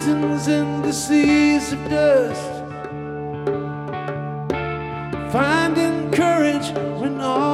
mountains and the seas of dust, finding courage when all